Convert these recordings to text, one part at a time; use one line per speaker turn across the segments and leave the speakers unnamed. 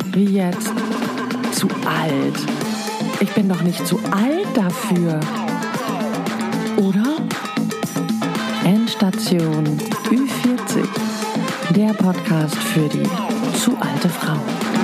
Wie jetzt? Zu alt? Ich bin doch nicht zu alt dafür. Oder? Endstation Ü40. Der Podcast für die zu alte Frau.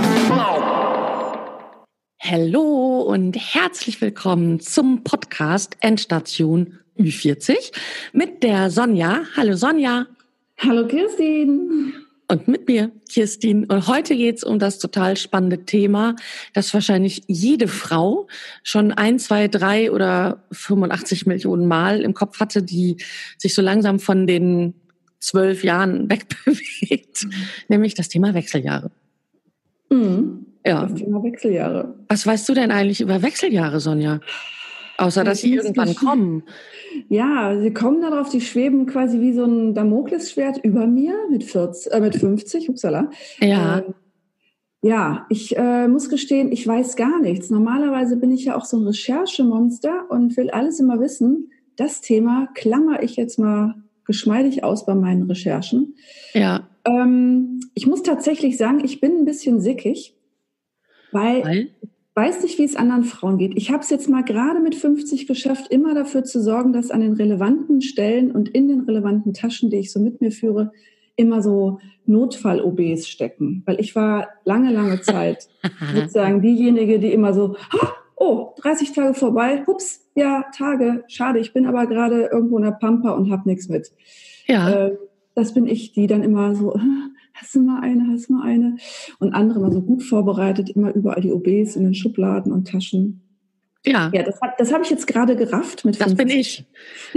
Hallo und herzlich willkommen zum Podcast Endstation Ü40 mit der Sonja. Hallo Sonja.
Hallo Kirstin.
Und mit mir, Kirstin. Und heute geht's um das total spannende Thema, das wahrscheinlich jede Frau schon 1, 2, 3 oder 85 Millionen Mal im Kopf hatte, die sich so langsam von den 12 Jahren wegbewegt, nämlich das Thema Wechseljahre.
Ja. Das Thema Wechseljahre.
Was weißt du denn eigentlich über Wechseljahre, Sonja? Außer, dass sie irgendwann kommen.
Ja, sie kommen darauf, die schweben quasi wie so ein Damoklesschwert über mir mit 50, upsala.
Ja.
Ja, ich muss gestehen, ich weiß gar nichts. Normalerweise bin ich ja auch so ein Recherchemonster und will alles immer wissen. Das Thema klammer ich jetzt mal geschmeidig aus bei meinen Recherchen.
Ja.
Ich muss tatsächlich sagen, ich bin ein bisschen sickig, weil ich weiß nicht, wie es anderen Frauen geht. Ich habe es jetzt mal gerade mit 50 geschafft, immer dafür zu sorgen, dass an den relevanten Stellen und in den relevanten Taschen, die ich so mit mir führe, immer so Notfall-OBs stecken. Weil ich war lange Zeit sozusagen diejenige, die immer so, 30 Tage vorbei, hups, ja, Tage, schade, ich bin aber gerade irgendwo in der Pampa und habe nichts mit.
Ja.
Das bin ich, die dann immer so, hast du mal eine? Und andere immer so gut vorbereitet, immer überall die OBs in den Schubladen und Taschen.
Ja.
Ja, das habe ich jetzt gerade gerafft mit 50.
Das bin ich.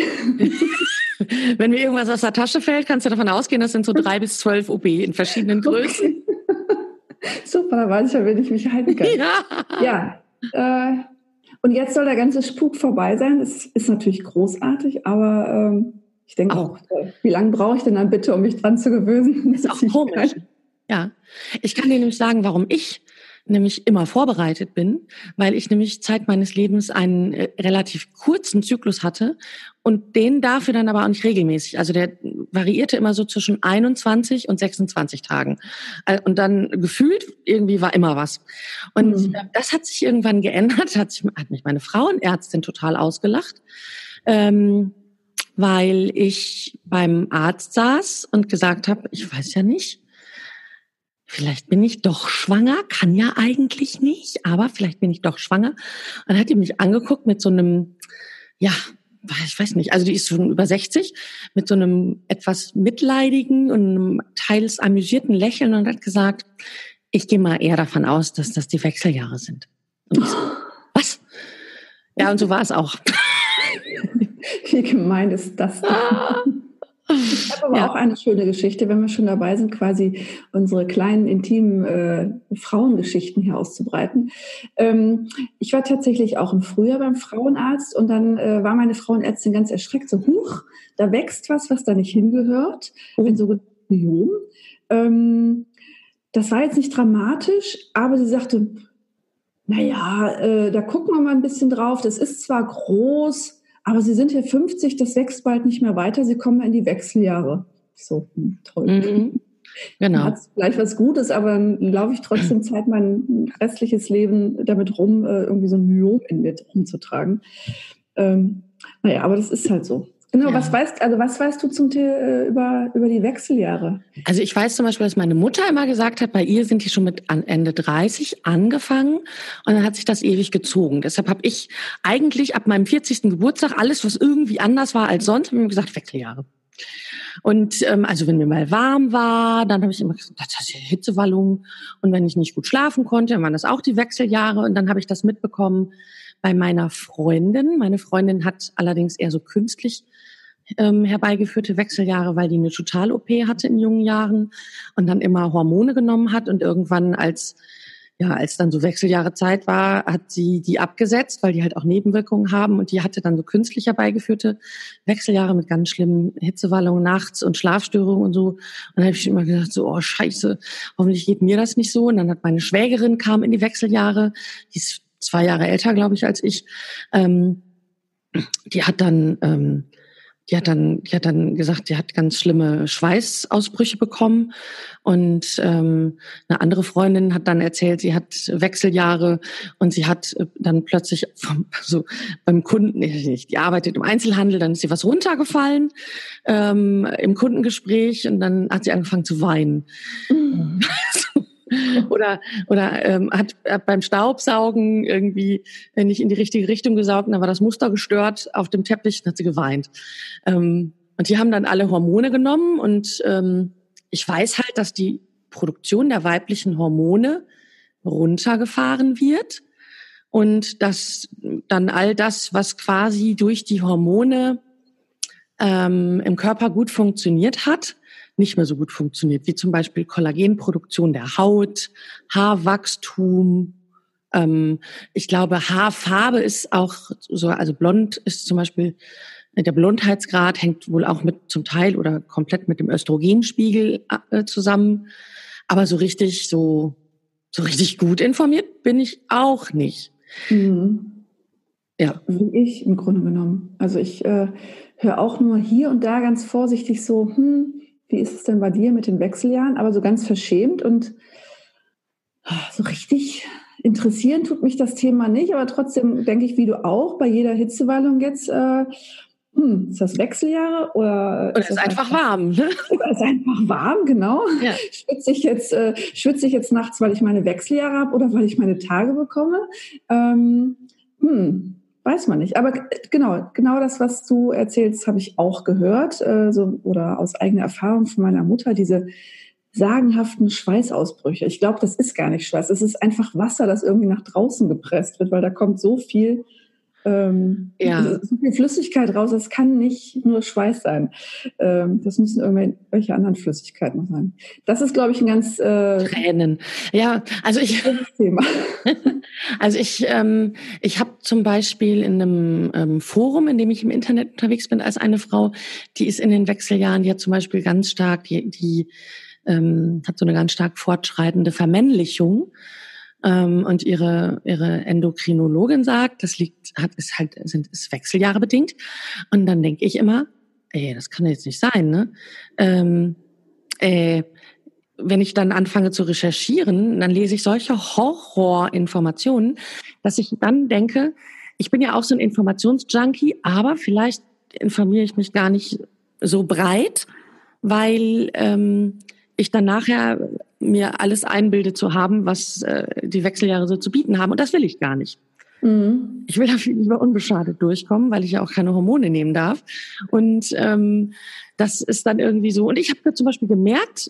Wenn mir irgendwas aus der Tasche fällt, kannst du davon ausgehen, das sind so 3 bis 12 OB in verschiedenen Größen.
Super, da weiß ich ja, wenn ich mich halten kann. Ja. Und jetzt soll der ganze Spuk vorbei sein. Das ist natürlich großartig, aber ich denke auch, wie lange brauche ich denn dann bitte, um mich dran zu gewöhnen?
Das ist auch komisch. Ja, ich kann dir nämlich sagen, warum ich nämlich immer vorbereitet bin, weil ich nämlich Zeit meines Lebens einen relativ kurzen Zyklus hatte und den dafür dann aber auch nicht regelmäßig. Also der variierte immer so zwischen 21 und 26 Tagen. Und dann gefühlt irgendwie war immer was. Und das hat sich irgendwann geändert, hat mich meine Frauenärztin total ausgelacht. Weil ich beim Arzt saß und gesagt habe, ich weiß ja nicht, vielleicht bin ich doch schwanger, kann ja eigentlich nicht, aber vielleicht bin ich doch schwanger. Und dann hat die mich angeguckt mit so einem, ja, ich weiß nicht, also die ist schon über 60, mit so einem etwas mitleidigen und einem teils amüsierten Lächeln und hat gesagt, ich gehe mal eher davon aus, dass das die Wechseljahre sind. Und ich so, was? Ja, und so war es auch.
Wie gemein ist das denn? Ich habe aber auch eine schöne Geschichte, wenn wir schon dabei sind, quasi unsere kleinen, intimen Frauengeschichten hier auszubreiten. Ich war tatsächlich auch im Frühjahr beim Frauenarzt und dann war meine Frauenärztin ganz erschreckt, so, huch, da wächst was da nicht hingehört, ein sogenanntes Myom. Das war jetzt nicht dramatisch, aber sie sagte, naja, da gucken wir mal ein bisschen drauf, das ist zwar groß, aber Sie sind ja 50, das wächst bald nicht mehr weiter, Sie kommen in die Wechseljahre. So, toll.
Genau.
Hat vielleicht was Gutes, aber dann laufe ich trotzdem Zeit, mein restliches Leben damit rum, irgendwie so ein Myom in mir rumzutragen. Aber das ist halt so. Genau, ja. Was weißt du über die Wechseljahre?
Also ich weiß zum Beispiel, dass meine Mutter immer gesagt hat, bei ihr sind die schon mit Ende 30 angefangen und dann hat sich das ewig gezogen. Deshalb habe ich eigentlich ab meinem 40. Geburtstag alles, was irgendwie anders war als sonst, habe ich mir gesagt, Wechseljahre. Und also wenn mir mal warm war, dann habe ich immer gesagt, das ist ja Hitzewallung. Und wenn ich nicht gut schlafen konnte, dann waren das auch die Wechseljahre. Und dann habe ich das mitbekommen bei meiner Freundin. Meine Freundin hat allerdings eher so künstlich herbeigeführte Wechseljahre, weil die eine Total-OP hatte in jungen Jahren und dann immer Hormone genommen hat und irgendwann als dann so Wechseljahrezeit war, hat sie die abgesetzt, weil die halt auch Nebenwirkungen haben und die hatte dann so künstlich herbeigeführte Wechseljahre mit ganz schlimmen Hitzewallungen nachts und Schlafstörungen und so. Und dann habe ich immer gedacht so, oh Scheiße, hoffentlich geht mir das nicht so. Und dann hat meine Schwägerin kam in die Wechseljahre, die ist 2 Jahre älter, glaube ich, als ich. Die hat dann die hat dann gesagt, die hat ganz schlimme Schweißausbrüche bekommen. Und eine andere Freundin hat dann erzählt, sie hat Wechseljahre und sie hat dann plötzlich beim Kunden, die arbeitet im Einzelhandel, dann ist sie was runtergefallen im Kundengespräch und dann hat sie angefangen zu weinen. Mhm. Oder hat beim Staubsaugen irgendwie nicht in die richtige Richtung gesaugt, dann war das Muster gestört auf dem Teppich, dann hat sie geweint. Und die haben dann alle Hormone genommen und ich weiß halt, dass die Produktion der weiblichen Hormone runtergefahren wird und dass dann all das, was quasi durch die Hormone im Körper gut funktioniert hat, nicht mehr so gut funktioniert, wie zum Beispiel Kollagenproduktion der Haut, Haarwachstum. Ich glaube, Haarfarbe ist auch so, also blond ist zum Beispiel, der Blondheitsgrad hängt wohl auch mit zum Teil oder komplett mit dem Östrogenspiegel zusammen. Aber so richtig gut informiert bin ich auch nicht.
Mhm. Ja. Wie ich im Grunde genommen. Also ich höre auch nur hier und da ganz vorsichtig so, wie ist es denn bei dir mit den Wechseljahren? Aber so ganz verschämt und so richtig interessieren tut mich das Thema nicht. Aber trotzdem denke ich, wie du auch, bei jeder Hitzewallung jetzt, ist das Wechseljahre oder
ist das einfach warm? Ne?
Oder ist einfach warm, genau. Ja. Schwitze ich jetzt nachts, weil ich meine Wechseljahre habe oder weil ich meine Tage bekomme? Weiß man nicht. Aber genau das, was du erzählst, habe ich auch gehört, oder aus eigener Erfahrung von meiner Mutter, diese sagenhaften Schweißausbrüche. Ich glaube, das ist gar nicht Schweiß. Es ist einfach Wasser, das irgendwie nach draußen gepresst wird, weil da kommt so viel so viel Flüssigkeit raus. Das kann nicht nur Schweiß sein. Das müssen irgendwelche anderen Flüssigkeiten noch sein. Das ist, glaube ich, ein ganz
Tränen. Ja, also
Thema.
Also ich habe zum Beispiel in einem Forum, in dem ich im Internet unterwegs bin, als eine Frau, die ist in den Wechseljahren, die hat zum Beispiel ganz stark, die hat so eine ganz stark fortschreitende Vermännlichung. Und ihre Endokrinologin sagt, ist Wechseljahre bedingt. Und dann denke ich immer, das kann jetzt nicht sein, ne? Wenn ich dann anfange zu recherchieren, dann lese ich solche Horrorinformationen, dass ich dann denke, ich bin ja auch so ein Informationsjunkie, aber vielleicht informiere ich mich gar nicht so breit, weil ich dann nachher mir alles einbilde zu haben, was die Wechseljahre so zu bieten haben. Und das will ich gar nicht. Mhm. Ich will dafür lieber unbeschadet durchkommen, weil ich ja auch keine Hormone nehmen darf. Und das ist dann irgendwie so. Und ich habe zum Beispiel gemerkt,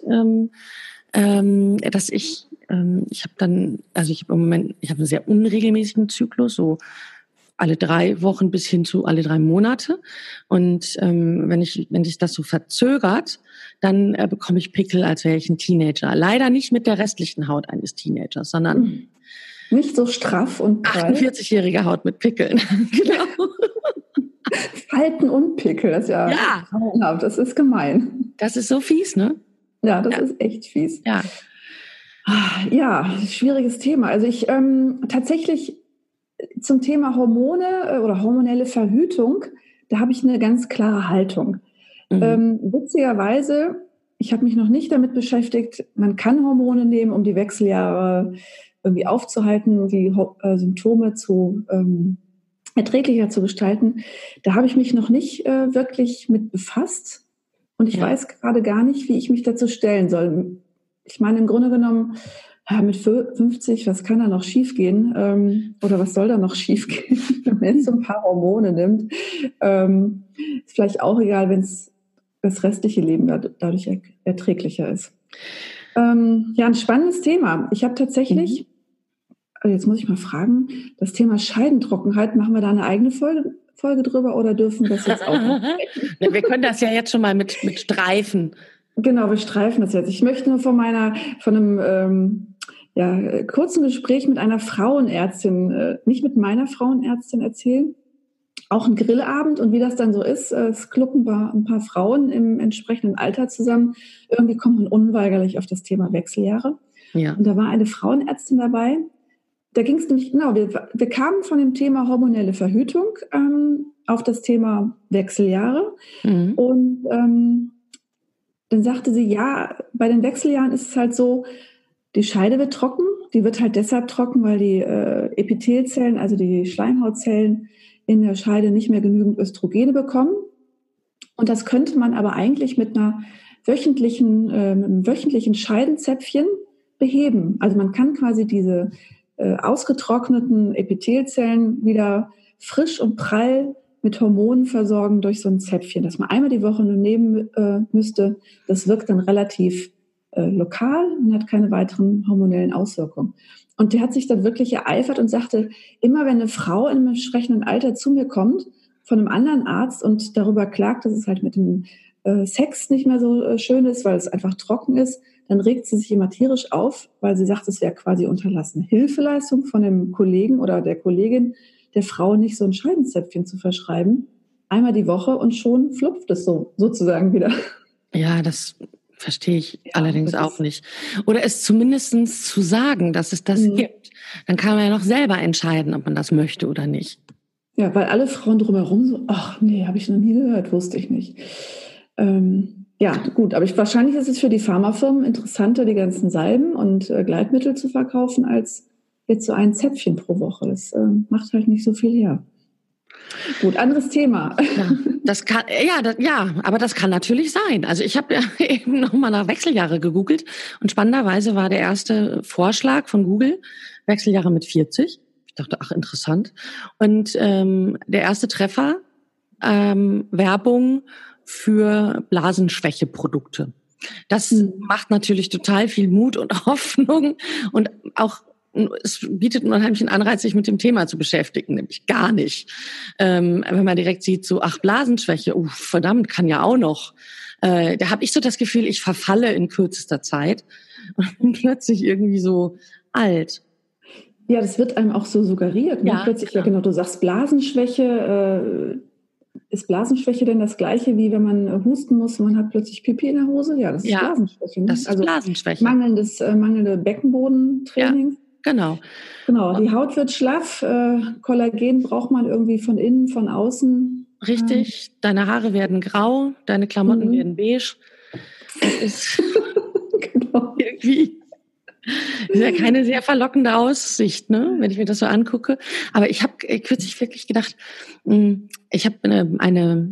dass ich habe im Moment, ich habe einen sehr unregelmäßigen Zyklus, so alle 3 Wochen bis hin zu alle 3 Monate. Und wenn sich das so verzögert, dann bekomme ich Pickel, als wäre ich ein Teenager. Leider nicht mit der restlichen Haut eines Teenagers, sondern
nicht so straff und prall.
48-jährige Haut mit Pickeln. Genau.
Falten und Pickel, das ist ja grauenhaft. Das ist gemein.
Das ist so fies, ne?
Ja, das ist echt fies.
Ja.
Ja, schwieriges Thema. Also ich tatsächlich zum Thema Hormone oder hormonelle Verhütung, da habe ich eine ganz klare Haltung. Witzigerweise, ich habe mich noch nicht damit beschäftigt, man kann Hormone nehmen, um die Wechseljahre irgendwie aufzuhalten, die Symptome zu erträglicher zu gestalten. Da habe ich mich noch nicht wirklich mit befasst und ich weiß gerade gar nicht, wie ich mich dazu stellen soll. Ich meine, im Grunde genommen, mit 50, was kann da noch schiefgehen? Oder was soll da noch schiefgehen, wenn man jetzt so ein paar Hormone nimmt? Ist vielleicht auch egal, wenn es das restliche Leben dadurch erträglicher ist. Ein spannendes Thema. Ich habe tatsächlich, jetzt muss ich mal fragen, das Thema Scheidentrockenheit, machen wir da eine eigene Folge drüber oder dürfen wir das jetzt auch?
Wir können das ja jetzt schon mal mit streifen.
Genau, wir streifen das jetzt. Ich möchte nur von einem kurzen Gespräch mit einer Frauenärztin, nicht mit meiner Frauenärztin erzählen. Auch ein Grillabend und wie das dann so ist. Es klucken ein paar Frauen im entsprechenden Alter zusammen. Irgendwie kommt man unweigerlich auf das Thema Wechseljahre. Ja. Und da war eine Frauenärztin dabei. Da ging es nämlich, wir kamen von dem Thema hormonelle Verhütung auf das Thema Wechseljahre.
Mhm.
Und dann sagte sie, ja, bei den Wechseljahren ist es halt so, die Scheide wird trocken. Die wird halt deshalb trocken, weil die Epithelzellen, also die Schleimhautzellen in der Scheide nicht mehr genügend Östrogene bekommen. Und das könnte man aber eigentlich mit einem wöchentlichen Scheidenzäpfchen beheben. Also man kann quasi diese ausgetrockneten Epithelzellen wieder frisch und prall mit Hormonen versorgen durch so ein Zäpfchen, das man einmal die Woche nur nehmen müsste. Das wirkt dann relativ lokal und hat keine weiteren hormonellen Auswirkungen. Und der hat sich dann wirklich ereifert und sagte, immer wenn eine Frau in einem entsprechenden Alter zu mir kommt, von einem anderen Arzt und darüber klagt, dass es halt mit dem Sex nicht mehr so schön ist, weil es einfach trocken ist, dann regt sie sich immer tierisch auf, weil sie sagt, es wäre quasi unterlassene Hilfeleistung von dem Kollegen oder der Kollegin, der Frau nicht so ein Scheidenzäpfchen zu verschreiben, einmal die Woche und schon flupft es so sozusagen wieder.
Ja, das verstehe ich allerdings auch nicht. Oder es zumindest zu sagen, dass es das gibt. Dann kann man ja noch selber entscheiden, ob man das möchte oder nicht.
Ja, weil alle Frauen drumherum so, ach nee, habe ich noch nie gehört, wusste ich nicht. Ja, gut, aber wahrscheinlich ist es für die Pharmafirmen interessanter, die ganzen Salben und Gleitmittel zu verkaufen, als jetzt so ein Zäpfchen pro Woche. Das macht halt nicht so viel her. Gut, anderes Thema.
Ja, aber das kann natürlich sein. Also ich habe ja eben nochmal nach Wechseljahre gegoogelt und spannenderweise war der erste Vorschlag von Google Wechseljahre mit 40. Ich dachte, ach, interessant. Und der erste Treffer, Werbung für Blasenschwächeprodukte. Das macht natürlich total viel Mut und Hoffnung und auch es bietet einen unheimlichen Anreiz, sich mit dem Thema zu beschäftigen, nämlich gar nicht. Wenn man direkt sieht, so, ach, Blasenschwäche, verdammt, kann ja auch noch. Da habe ich so das Gefühl, ich verfalle in kürzester Zeit und bin plötzlich irgendwie so alt.
Ja, das wird einem auch so suggeriert. Ne?
Ja,
plötzlich, genau, du sagst Blasenschwäche. Ist Blasenschwäche denn das Gleiche, wie wenn man husten muss und man hat plötzlich Pipi in der Hose? Ja, das ist Blasenschwäche. Ne?
Das ist Blasenschwäche.
Mangelnde Beckenbodentraining.
Ja, genau.
Genau, die Haut wird schlaff, Kollagen braucht man irgendwie von innen, von außen.
Richtig, deine Haare werden grau, deine Klamotten werden beige. Das ist genau. Irgendwie ist ja keine sehr verlockende Aussicht, ne, wenn ich mir das so angucke. Aber ich habe kürzlich wirklich gedacht, ich habe eine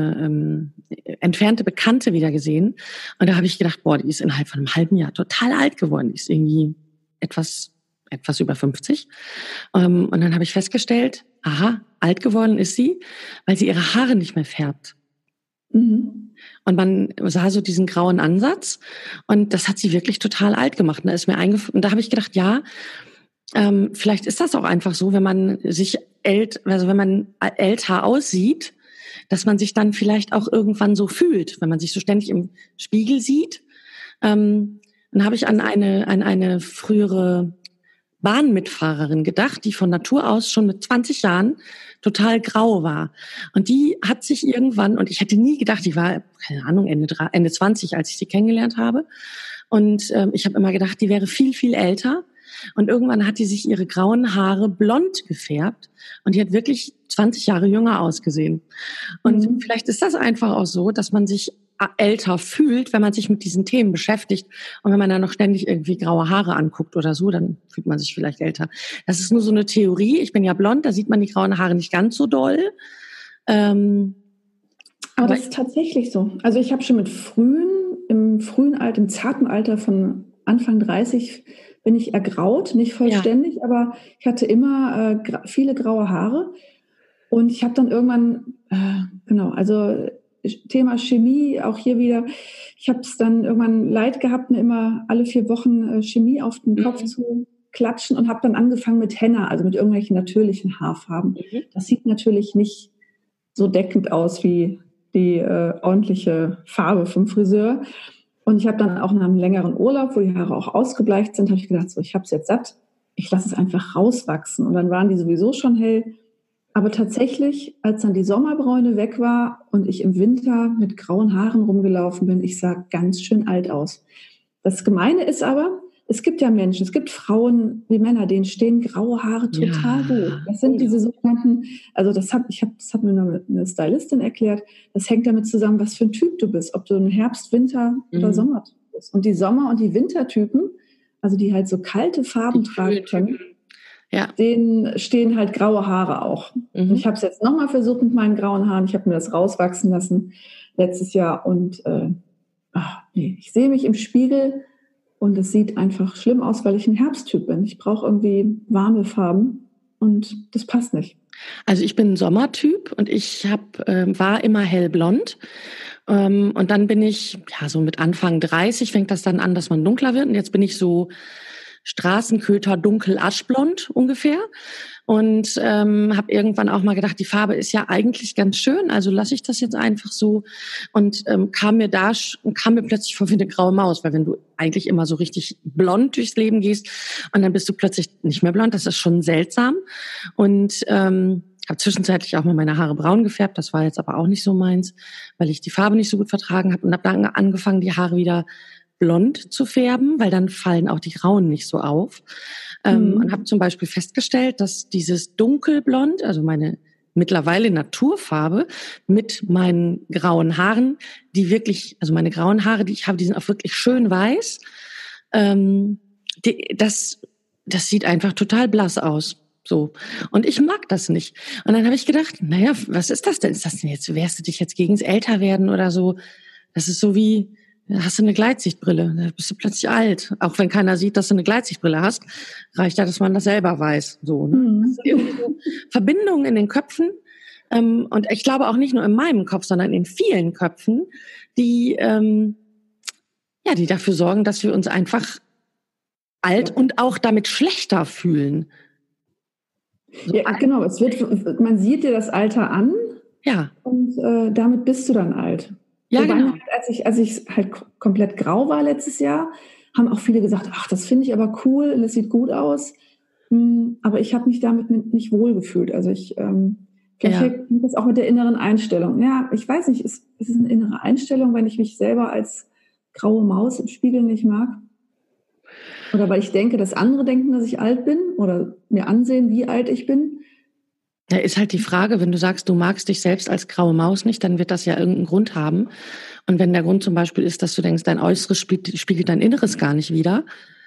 entfernte Bekannte wieder gesehen und da habe ich gedacht, boah, die ist innerhalb von einem halben Jahr total alt geworden. Die ist irgendwie etwas über 50. Und dann habe ich festgestellt, aha, alt geworden ist sie, weil sie ihre Haare nicht mehr färbt. Und man sah so diesen grauen Ansatz und das hat sie wirklich total alt gemacht. Und da ist mir und da habe ich gedacht, ja, vielleicht ist das auch einfach so, wenn man wenn man älter aussieht, dass man sich dann vielleicht auch irgendwann so fühlt, wenn man sich so ständig im Spiegel sieht. Dann habe ich an eine frühere Bahnmitfahrerin gedacht, die von Natur aus schon mit 20 Jahren total grau war. Und die hat sich irgendwann, und ich hätte nie gedacht, die war, keine Ahnung, Ende 20, als ich sie kennengelernt habe. Und ich habe immer gedacht, die wäre viel, viel älter. Und irgendwann hat die sich ihre grauen Haare blond gefärbt. Und die hat wirklich 20 Jahre jünger ausgesehen. Und vielleicht ist das einfach auch so, dass man sich älter fühlt, wenn man sich mit diesen Themen beschäftigt. Und wenn man dann noch ständig irgendwie graue Haare anguckt oder so, dann fühlt man sich vielleicht älter. Das ist nur so eine Theorie. Ich bin ja blond, da sieht man die grauen Haare nicht ganz so doll.
Aber das ist tatsächlich so. Also ich habe schon im zarten Alter von Anfang 30 bin ich ergraut, nicht vollständig, aber ich hatte immer viele graue Haare. Und ich habe dann irgendwann, Thema Chemie, auch hier wieder, ich habe es dann irgendwann leid gehabt, mir immer alle 4 Wochen Chemie auf den Kopf zu klatschen und habe dann angefangen mit Henna, also mit irgendwelchen natürlichen Haarfarben. Das sieht natürlich nicht so deckend aus wie die ordentliche Farbe vom Friseur. Und ich habe dann auch nach einem längeren Urlaub, wo die Haare auch ausgebleicht sind, habe ich gedacht, so, ich habe es jetzt satt, ich lasse es einfach rauswachsen. Und dann waren die sowieso schon hell. Aber tatsächlich, als dann die Sommerbräune weg war und ich im Winter mit grauen Haaren rumgelaufen bin, ich sah ganz schön alt aus. Das Gemeine ist aber, es gibt ja Menschen, es gibt Frauen wie Männer, denen stehen graue Haare total gut. Das sind diese sogenannten, also das hat mir eine Stylistin erklärt, das hängt damit zusammen, was für ein Typ du bist, ob du ein Herbst-, Winter- oder Sommertyp bist. Und die Sommer- und die Wintertypen, also die halt so kalte Farben tragen können, denen stehen halt graue Haare auch. Und ich habe es jetzt nochmal versucht mit meinen grauen Haaren. Ich habe mir das rauswachsen lassen letztes Jahr und ich sehe mich im Spiegel und es sieht einfach schlimm aus, weil ich ein Herbsttyp bin. Ich brauche irgendwie warme Farben und das passt nicht.
Also ich bin ein Sommertyp und ich war immer hellblond. Und dann bin ich, so mit Anfang 30 fängt das dann an, dass man dunkler wird. Und jetzt bin ich so Straßenköter dunkel aschblond ungefähr. Und habe irgendwann auch mal gedacht, die Farbe ist ja eigentlich ganz schön, also lasse ich das jetzt einfach so. Und kam mir plötzlich vor wie eine graue Maus, weil wenn du eigentlich immer so richtig blond durchs Leben gehst und dann bist du plötzlich nicht mehr blond, das ist schon seltsam. Und habe zwischenzeitlich auch mal meine Haare braun gefärbt, das war jetzt aber auch nicht so meins, weil ich die Farbe nicht so gut vertragen habe und habe dann angefangen, die Haare wieder blond zu färben, weil dann fallen auch die Grauen nicht so auf. Und habe zum Beispiel festgestellt, dass dieses Dunkelblond, also meine mittlerweile Naturfarbe, mit meinen grauen Haaren, also meine grauen Haare, die ich habe, die sind auch wirklich schön weiß. Das sieht einfach total blass aus. So. Und ich mag das nicht. Und dann habe ich gedacht, was ist das denn? Ist das denn jetzt, wehrst du dich jetzt gegens Älterwerden oder so? Das ist so wie, hast du eine Gleitsichtbrille, da bist du plötzlich alt. Auch wenn keiner sieht, dass du eine Gleitsichtbrille hast, reicht ja, dass man das selber weiß. So, ne? Das sind irgendwie so Verbindungen in den Köpfen. Und ich glaube auch nicht nur in meinem Kopf, sondern in vielen Köpfen, die dafür sorgen, dass wir uns einfach alt und auch damit schlechter fühlen.
So genau. Man sieht dir das Alter an.
Ja.
Und damit bist du dann alt.
Ja, genau.
Als ich halt komplett grau war letztes Jahr, haben auch viele gesagt, ach, das finde ich aber cool und das sieht gut aus. Aber ich habe mich damit nicht wohl gefühlt. Also vielleicht hängt das auch mit der inneren Einstellung. Ja, ich weiß nicht, ist es eine innere Einstellung, wenn ich mich selber als graue Maus im Spiegel nicht mag? Oder weil ich denke, dass andere denken, dass ich alt bin oder mir ansehen, wie alt ich bin?
Ja, ist halt die Frage, wenn du sagst, du magst dich selbst als graue Maus nicht, dann wird das ja irgendeinen Grund haben. Und wenn der Grund zum Beispiel ist, dass du denkst, dein Äußeres spiegelt dein Inneres gar nicht wider,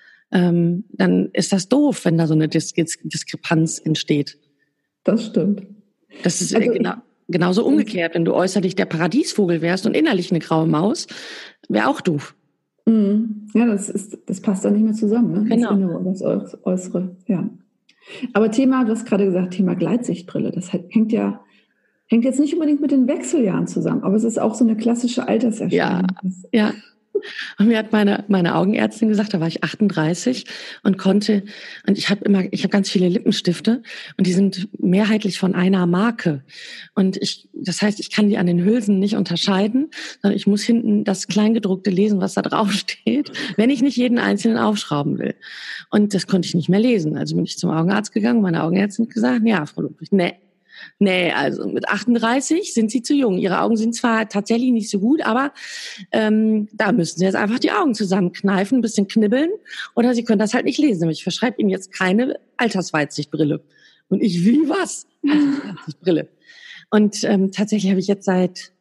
dann ist das doof, wenn da so eine Diskrepanz entsteht.
Das stimmt.
Das ist genauso umgekehrt. Wenn du äußerlich der Paradiesvogel wärst und innerlich eine graue Maus, wäre auch doof.
Ja, das passt dann nicht mehr zusammen, ne?
Genau.
Das Innere und das Äußere, ja. Aber du hast gerade gesagt, Thema Gleitsichtbrille, das hängt jetzt nicht unbedingt mit den Wechseljahren zusammen, aber es ist auch so eine klassische Alterserscheinung.
Ja. Und mir hat meine Augenärztin gesagt, da war ich 38 und ich habe ganz viele Lippenstifte und die sind mehrheitlich von einer Marke. Und das heißt, ich kann die an den Hülsen nicht unterscheiden, sondern ich muss hinten das Kleingedruckte lesen, was da drauf steht, wenn ich nicht jeden einzelnen aufschrauben will. Und das konnte ich nicht mehr lesen. Also bin ich zum Augenarzt gegangen, meine Augenärztin hat gesagt, ja, Frau Ludwig, Nee, also mit 38 sind Sie zu jung. Ihre Augen sind zwar tatsächlich nicht so gut, aber da müssen Sie jetzt einfach die Augen zusammenkneifen, ein bisschen knibbeln oder Sie können das halt nicht lesen. Ich verschreibe Ihnen jetzt keine Altersweitsichtbrille. Und ich, wie was? Altersweitsichtbrille. Und tatsächlich habe ich jetzt seit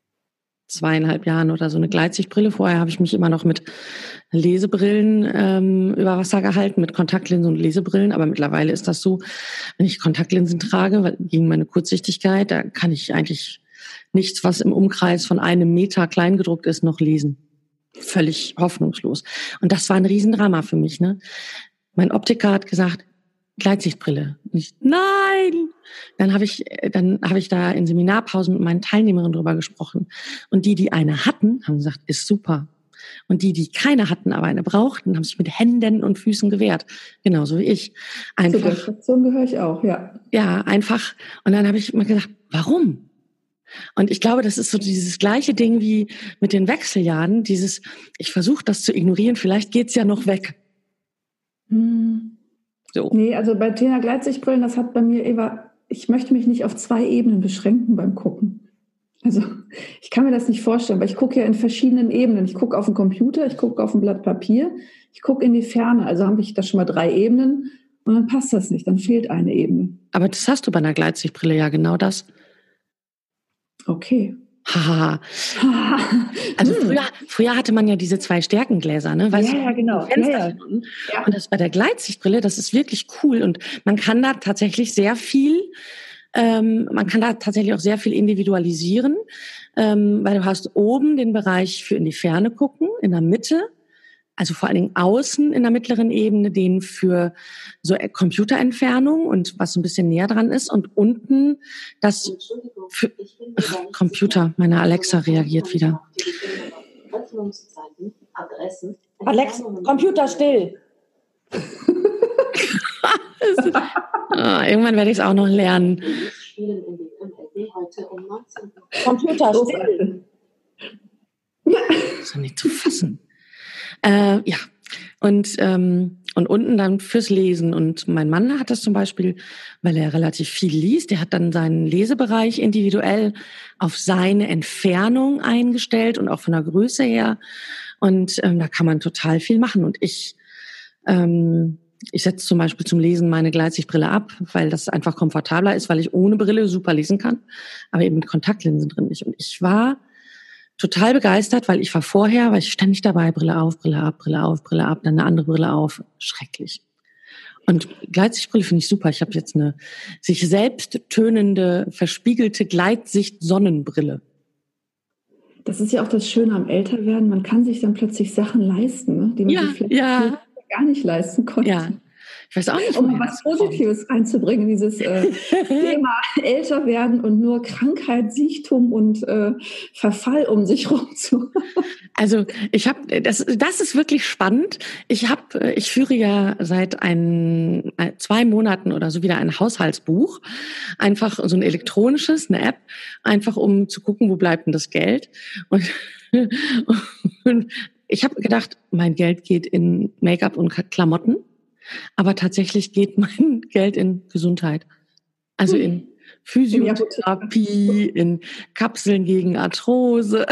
2,5 Jahren oder so eine Gleitsichtbrille. Vorher habe ich mich immer noch mit Lesebrillen über Wasser gehalten, mit Kontaktlinsen und Lesebrillen. Aber mittlerweile ist das so, wenn ich Kontaktlinsen trage, gegen meine Kurzsichtigkeit, da kann ich eigentlich nichts, was im Umkreis von 1 Meter klein gedruckt ist, noch lesen. Völlig hoffnungslos. Und das war ein Riesendrama für mich, ne? Mein Optiker hat gesagt, Gleitsichtbrille. Nein! Dann habe ich da in Seminarpausen mit meinen Teilnehmerinnen drüber gesprochen. Und die eine hatten, haben gesagt, ist super. Und die keine hatten, aber eine brauchten, haben sich mit Händen und Füßen gewehrt. Genauso wie ich. Einfach.
Zu der Station gehöre ich auch, ja.
Ja, einfach. Und dann habe ich mir gedacht, warum? Und ich glaube, das ist so dieses gleiche Ding wie mit den Wechseljahren, ich versuche das zu ignorieren, vielleicht geht's ja noch weg. So.
Nee, also bei Thema Gleitsichtbrillen, das hat bei mir, Eva, ich möchte mich nicht auf 2 Ebenen beschränken beim Gucken. Also ich kann mir das nicht vorstellen, aber ich gucke ja in verschiedenen Ebenen. Ich gucke auf den Computer, ich gucke auf ein Blatt Papier, ich gucke in die Ferne. Also habe ich da schon mal 3 Ebenen und dann passt das nicht, dann fehlt eine Ebene.
Aber das hast du bei einer Gleitsichtbrille ja genau das.
Okay.
Haha. Also früher hatte man ja diese 2 Stärkengläser, ne? Weißt
Ja,
du,
genau.
Fensterchen unten. Ja. Und das bei der Gleitsichtbrille, das ist wirklich cool. Und man kann da tatsächlich sehr viel auch sehr viel individualisieren, weil du hast oben den Bereich für in die Ferne gucken, in der Mitte, also vor allen Dingen außen in der mittleren Ebene, den für so Computerentfernung und was so ein bisschen näher dran ist, und unten das für Computer. Meine Alexa reagiert wieder. Alexa, Computer still. Irgendwann werde ich es auch noch lernen. Computer still. Das ist doch nicht zu fassen. Ja, und unten dann fürs Lesen. Und mein Mann hat das zum Beispiel, weil er relativ viel liest, der hat dann seinen Lesebereich individuell auf seine Entfernung eingestellt und auch von der Größe her. Und da kann man total viel machen. Und ich setze zum Beispiel zum Lesen meine Gleitsichtbrille ab, weil das einfach komfortabler ist, weil ich ohne Brille super lesen kann, aber eben mit Kontaktlinsen drin nicht. Und ich war total begeistert, weil ich ständig dabei, Brille auf, Brille ab, Brille auf, Brille ab, dann eine andere Brille auf. Schrecklich. Und Gleitsichtbrille finde ich super. Ich habe jetzt eine sich selbst tönende, verspiegelte Gleitsicht-Sonnenbrille.
Das ist ja auch das Schöne am Älterwerden. Man kann sich dann plötzlich Sachen leisten, ne, die man sich vielleicht gar nicht leisten konnte.
Ja. Ich weiß auch nicht,
um was Positives reinzubringen, dieses Thema älter werden und nur Krankheit, Siechtum und Verfall um sich rum zu.
Also das ist wirklich spannend. Ich führe ja seit 2 Monaten oder so wieder ein Haushaltsbuch, einfach so ein elektronisches, eine App, einfach um zu gucken, wo bleibt denn das Geld. Und ich habe gedacht, mein Geld geht in Make-up und Klamotten. Aber tatsächlich geht mein Geld in Gesundheit. Also in Physiotherapie, in Kapseln gegen Arthrose,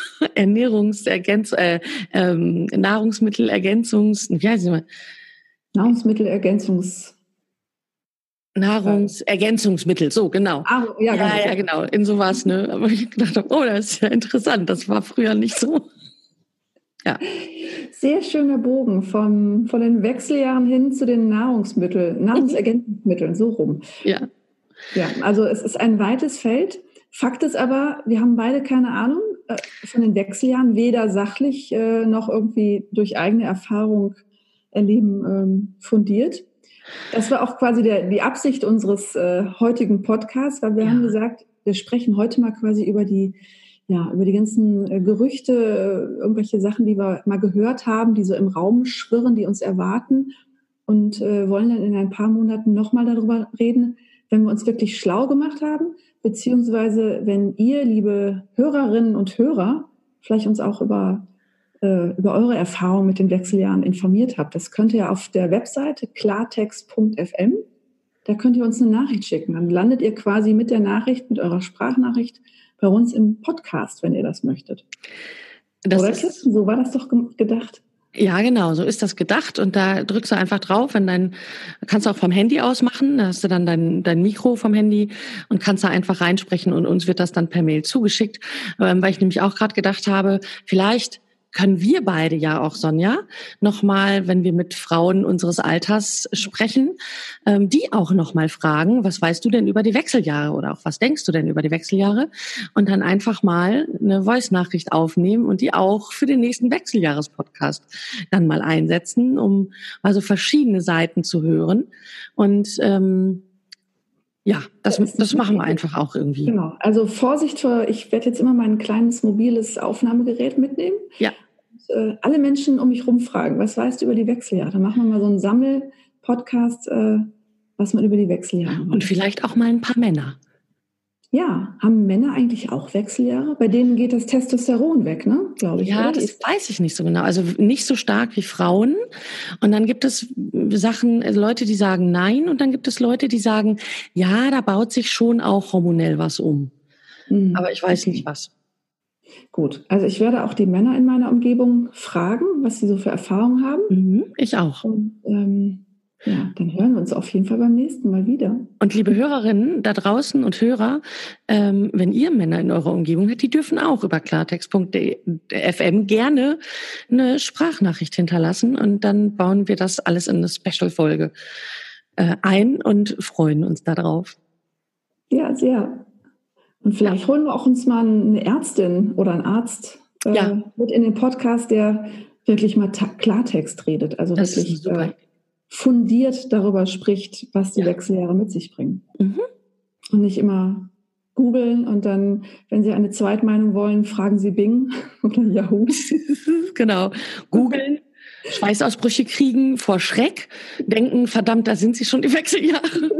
Nahrungsergänzungsmittel, so genau. Ja, genau, in sowas, ne? Aber ich dachte, das ist ja interessant, das war früher nicht so. Ja.
Sehr schöner Bogen von den Wechseljahren hin zu den Nahrungsergänzungsmitteln, so rum.
Ja.
Ja, also es ist ein weites Feld. Fakt ist aber, wir haben beide keine Ahnung von den Wechseljahren, weder sachlich noch irgendwie durch eigene Erfahrung erleben fundiert. Das war auch quasi die Absicht unseres heutigen Podcasts, weil wir haben gesagt, wir sprechen heute mal quasi über die ganzen Gerüchte, irgendwelche Sachen, die wir mal gehört haben, die so im Raum schwirren, die uns erwarten, und wollen dann in ein paar Monaten nochmal darüber reden, wenn wir uns wirklich schlau gemacht haben, beziehungsweise wenn ihr, liebe Hörerinnen und Hörer, vielleicht uns auch über eure Erfahrungen mit den Wechseljahren informiert habt. Das könnt ihr auf der Webseite klartext.fm, da könnt ihr uns eine Nachricht schicken. Dann landet ihr quasi mit der Nachricht, mit eurer Sprachnachricht bei uns im Podcast, wenn ihr das möchtet. Oder Kirsten, so war das doch gedacht.
Ja, genau, so ist das gedacht. Und da drückst du einfach drauf, kannst du auch vom Handy aus machen, da hast du dann dein Mikro vom Handy und kannst da einfach reinsprechen und uns wird das dann per Mail zugeschickt. Weil ich nämlich auch gerade gedacht habe, vielleicht können wir beide ja auch, Sonja, nochmal, wenn wir mit Frauen unseres Alters sprechen, die auch nochmal fragen, was weißt du denn über die Wechseljahre oder auch was denkst du denn über die Wechseljahre? Und dann einfach mal eine Voice-Nachricht aufnehmen und die auch für den nächsten Wechseljahres-Podcast dann mal einsetzen, um also verschiedene Seiten zu hören. Und das machen wir einfach auch irgendwie.
Genau, also Vorsicht, ich werde jetzt immer mein kleines mobiles Aufnahmegerät mitnehmen.
Ja.
Und, alle Menschen um mich rumfragen, was weißt du über die Wechseljahre? Dann machen wir mal so einen Sammel-Podcast, was man über die Wechseljahre weiß.
Und vielleicht auch mal ein paar Männer.
Ja, haben Männer eigentlich auch Wechseljahre? Bei denen geht das Testosteron weg, ne? Glaube ich.
Ja,
oder?
Das weiß ich nicht so genau. Also nicht so stark wie Frauen. Und dann gibt es Leute, die sagen nein. Und dann gibt es Leute, die sagen, ja, da baut sich schon auch hormonell was um. Aber ich weiß nicht was.
Gut, also ich werde auch die Männer in meiner Umgebung fragen, was sie so für Erfahrungen haben.
Ich auch.
Und ja, dann hören wir uns auf jeden Fall beim nächsten Mal wieder.
Und liebe Hörerinnen da draußen und Hörer, wenn ihr Männer in eurer Umgebung habt, die dürfen auch über klartext.fm gerne eine Sprachnachricht hinterlassen und dann bauen wir das alles in eine Special-Folge ein und freuen uns darauf.
Ja, sehr. Und vielleicht holen wir auch uns mal eine Ärztin oder einen Arzt mit in den Podcast, der wirklich mal Klartext redet. Also
das
wirklich
ist super.
Fundiert darüber spricht, was die Wechseljahre mit sich bringen. Und nicht immer googeln und dann, wenn Sie eine Zweitmeinung wollen, fragen Sie Bing oder Yahoo.
Genau. Googeln, Schweißausbrüche kriegen vor Schreck, denken, verdammt, da sind Sie schon die Wechseljahre.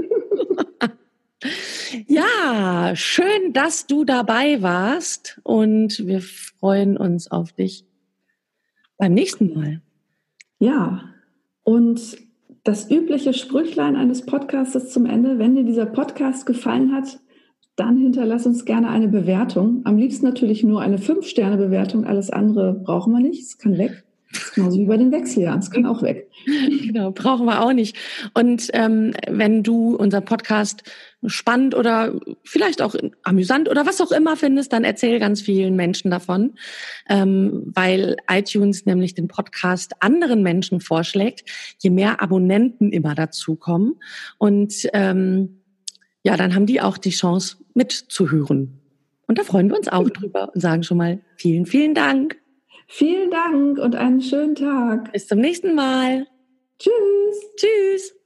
Ja, schön, dass du dabei warst und wir freuen uns auf dich beim nächsten Mal.
Ja, und das übliche Sprüchlein eines Podcastes zum Ende: Wenn dir dieser Podcast gefallen hat, dann hinterlass uns gerne eine Bewertung. Am liebsten natürlich nur eine 5-Sterne-Bewertung. Alles andere brauchen wir nicht. Es kann weg. Genauso wie bei den Wechseljahren. Es kann auch weg.
Genau, brauchen wir auch nicht. Und wenn du unseren Podcast spannend oder vielleicht auch amüsant oder was auch immer findest, dann erzähl ganz vielen Menschen davon, weil iTunes nämlich den Podcast anderen Menschen vorschlägt, je mehr Abonnenten immer dazukommen. Und ja, dann haben die auch die Chance mitzuhören. Und da freuen wir uns auch drüber und sagen schon mal vielen, vielen Dank.
Vielen Dank und einen schönen Tag.
Bis zum nächsten Mal.
Tschüss.
Tschüss.